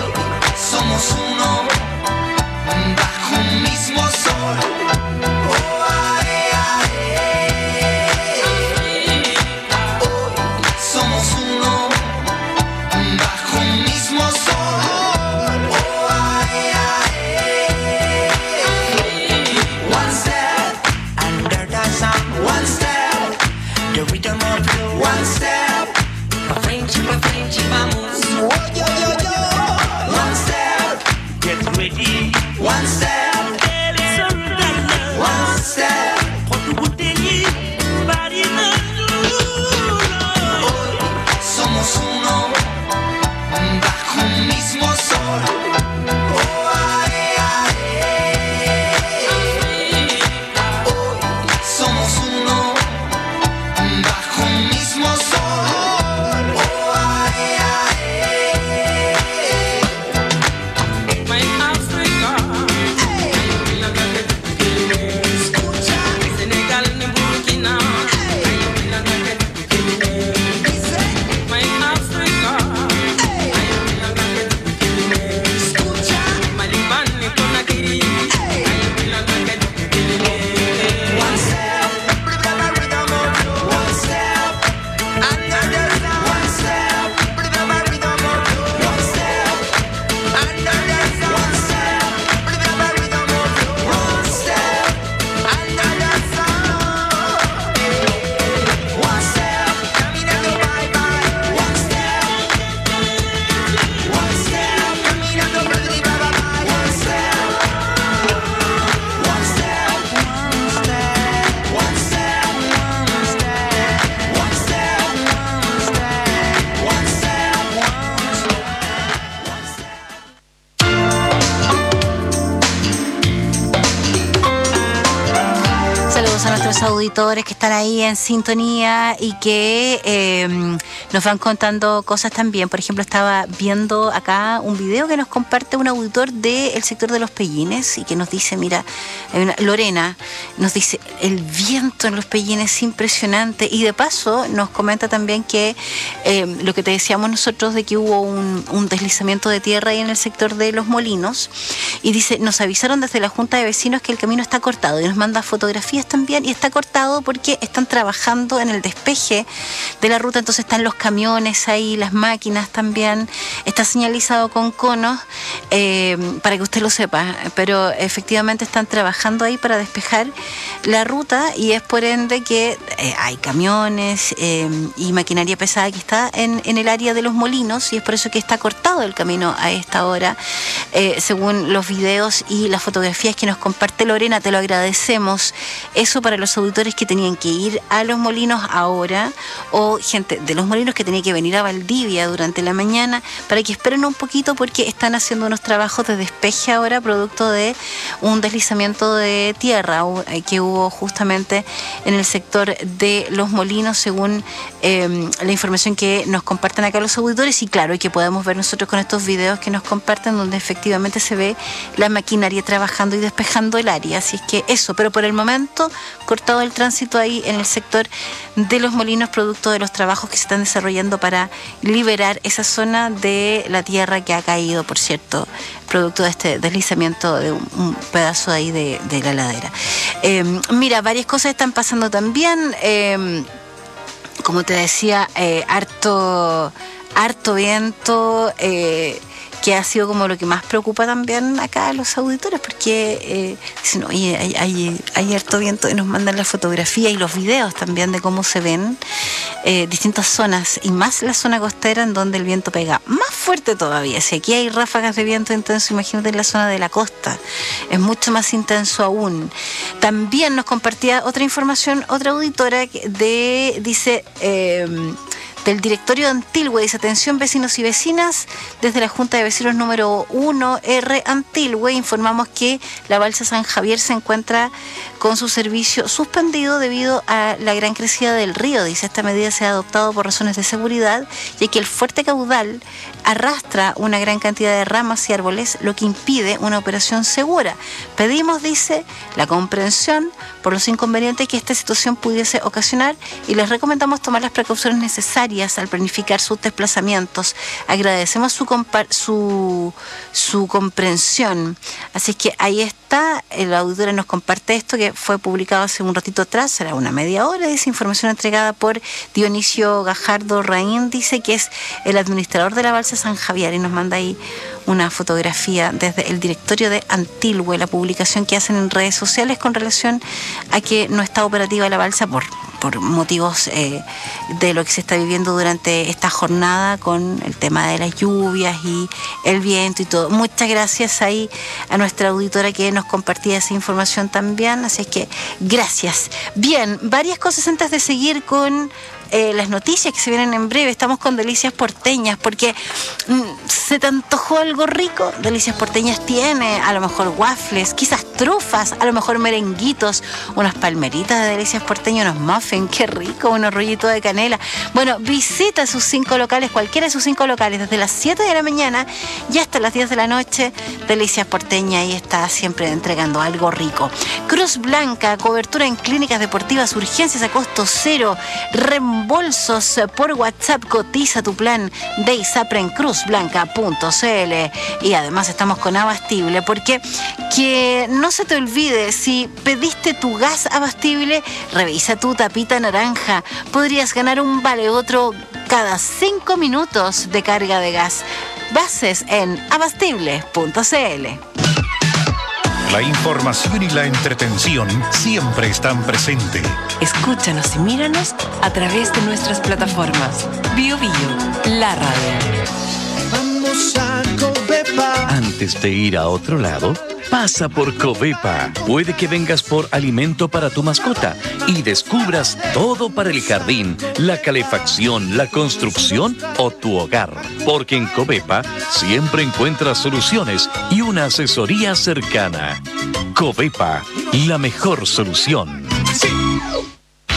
los auditores que están ahí en sintonía y que nos van contando cosas también. Por ejemplo, estaba viendo acá un video que nos comparte un auditor del sector de Los Pellines y que nos dice, mira, Lorena nos dice, el viento en Los Pellines es impresionante, y de paso nos comenta también que lo que te decíamos nosotros de que hubo un deslizamiento de tierra ahí en el sector de Los Molinos, y dice, nos avisaron desde la Junta de Vecinos que el camino está cortado, y nos manda fotografías también, y está cortado porque están trabajando en el despeje de la ruta, entonces están los camiones ahí, las máquinas también, está señalizado con conos, para que usted lo sepa, pero efectivamente están trabajando ahí para despejar la ruta, y es por ende que hay camiones y maquinaria pesada que está en el área de Los Molinos, y es por eso que está cortado el camino a esta hora, según los videos y las fotografías que nos comparte Lorena. Te lo agradecemos. Eso para los auditores que tenían que ir a Los Molinos ahora, o gente de Los Molinos que tenía que venir a Valdivia durante la mañana, para que esperen un poquito porque están haciendo unos trabajos de despeje ahora, producto de un deslizamiento de tierra que hubo justamente en el sector de Los Molinos, según la información que nos comparten acá los auditores, y claro, y que podemos ver nosotros con estos videos que nos comparten, donde efectivamente se ve la maquinaria trabajando y despejando el área. Así es que eso, pero por el momento cortado el tránsito ahí en el sector de Los Molinos, producto de los trabajos que se están desarrollando para liberar esa zona de la tierra que ha caído, por cierto, producto de este deslizamiento de un pedazo ahí de la ladera. Mira, varias cosas están pasando también. Como te decía, harto viento, que ha sido como lo que más preocupa también acá a los auditores, porque dicen, oye, hay harto viento, y nos mandan la fotografía y los videos también de cómo se ven distintas zonas, y más la zona costera, en donde el viento pega más fuerte todavía. Si aquí hay ráfagas de viento intenso, imagínate en la zona de la costa, es mucho más intenso aún. También nos compartía otra información, otra auditora dice... del directorio de Antilhue, dice, atención vecinos y vecinas, desde la Junta de Vecinos número 1R Antilhue informamos que la balsa San Javier se encuentra con su servicio suspendido debido a la gran crecida del río. Dice, esta medida se ha adoptado por razones de seguridad, ya que el fuerte caudal arrastra una gran cantidad de ramas y árboles, lo que impide una operación segura. Pedimos, dice, la comprensión por los inconvenientes que esta situación pudiese ocasionar, y les recomendamos tomar las precauciones necesarias al planificar sus desplazamientos. Agradecemos su comprensión. Así es que ahí está, la auditora nos comparte esto que fue publicado hace un ratito atrás, será una media hora, dice, información entregada por Dionisio Gajardo Raín, dice que es el administrador de la balsa San Javier, y nos manda ahí una fotografía desde el directorio de Antilhue, la publicación que hacen en redes sociales con relación a que no está operativa la balsa por motivos de lo que se está viviendo durante esta jornada con el tema de las lluvias y el viento y todo. Muchas gracias ahí a nuestra auditora que nos compartía esa información también, así es que gracias. Bien, varias cosas antes de seguir con las noticias que se vienen en breve. Estamos con Delicias Porteñas, porque ¿se te antojó algo rico? Delicias Porteñas tiene a lo mejor waffles, quizás trufas, a lo mejor merenguitos, unas palmeritas de Delicias Porteñas, unos muffins, qué rico, unos rollitos de canela. Bueno, visita sus 5 locales, cualquiera de sus 5 locales, desde las 7 de la mañana y hasta las 10 de la noche. Delicias Porteñas, y está siempre entregando algo rico. Cruz Blanca, cobertura en clínicas deportivas, urgencias a costo cero, reembolsos por WhatsApp. Cotiza tu plan de ISAPRE en cruzblanca.cl. Y además estamos con Abastible, porque que no se te olvide, si pediste tu gas Abastible, revisa tu tapita naranja. Podrías ganar un vale otro cada 5 minutos de carga de gas. Bases en abastible.cl. La información y la entretención siempre están presentes. Escúchanos y míranos a través de nuestras plataformas. Bio Bio, la radio. Vamos a Covepa. Antes de ir a otro lado, pasa por Covepa. Puede que vengas por alimento para tu mascota y descubras todo para el jardín, la calefacción, la construcción o tu hogar. Porque en Covepa siempre encuentras soluciones y una asesoría cercana. Covepa, la mejor solución. Sí.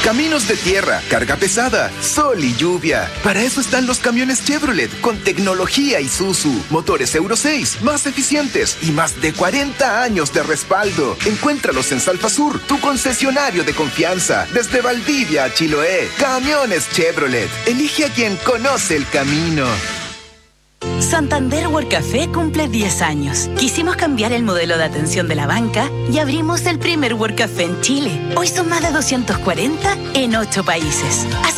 Caminos de tierra, carga pesada, sol y lluvia. Para eso están los camiones Chevrolet con tecnología Isuzu, motores Euro 6, más eficientes y más de 40 años de respaldo. Encuéntralos en Salfasur, tu concesionario de confianza. Desde Valdivia a Chiloé, camiones Chevrolet. Elige a quien conoce el camino. Santander World Café cumple 10 años. Quisimos cambiar el modelo de atención de la banca y abrimos el primer World Café en Chile. Hoy son más de 240 en 8 países.